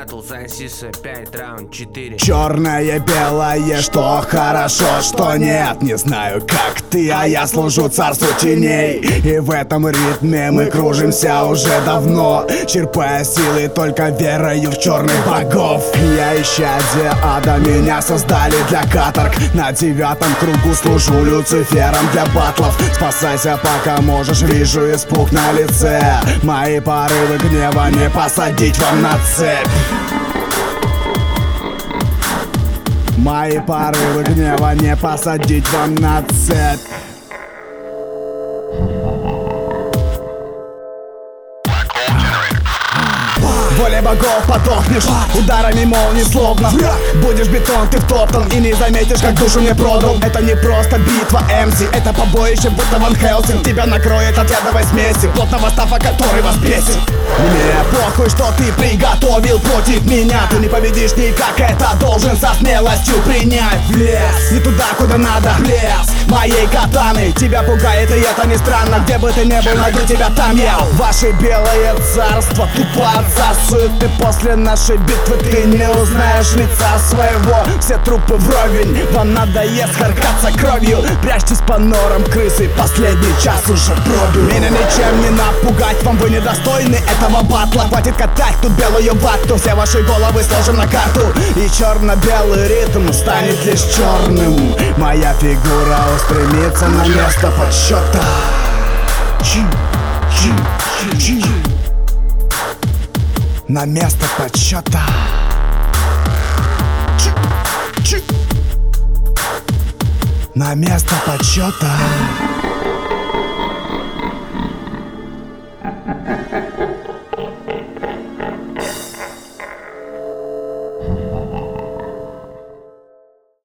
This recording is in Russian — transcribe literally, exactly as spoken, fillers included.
Батл сосиса пять, раунд четыре. Черное, белое, что хорошо, что нет. Не знаю, как ты, а я служу царству теней. И в этом ритме мы кружимся уже давно, черпая силы только верою в черных богов. Я исчадие ада, меня создали для каторг. На девятом кругу служу Люцифером для батлов. Спасайся пока можешь, вижу испуг на лице. Мои порывы гнева не посадить вам на цепь. Мои порывы гнева не посадить вам на цепь. Воле богов подохнешь, ударами молнии словно будешь бетон, ты втоптан и не заметишь, как душу мне продал. Это не просто битва эм си, это побоище, будто Ван Хелсинг. Тебя накроет от ядовой смеси, плотного стафа, который вас бесит. Мне похуй, что ты приготовил против меня. Ты не победишь никак, это должен со смелостью принять. В лес, не туда, куда надо, в лес моей катаны. Тебя пугает, и это не странно. Где бы ты ни был, найду тебя там я. Ваше белое царство тупо отсасывает. И после нашей битвы ты не узнаешь лица своего. Все трупы вровень, вам надоест харкаться кровью. Прячьтесь по норам крысы, последний час уже пробил. Меня ничем не напугать, вам вы недостойны этого батла. Хватит катать тут белую вату, все ваши головы сложим на карту. И черно-белый ритм станет лишь черным. Моя фигура устремится на место подсчета. Чи, чи, чи, чи. На место подсчета. Чи, чи. На место подсчета.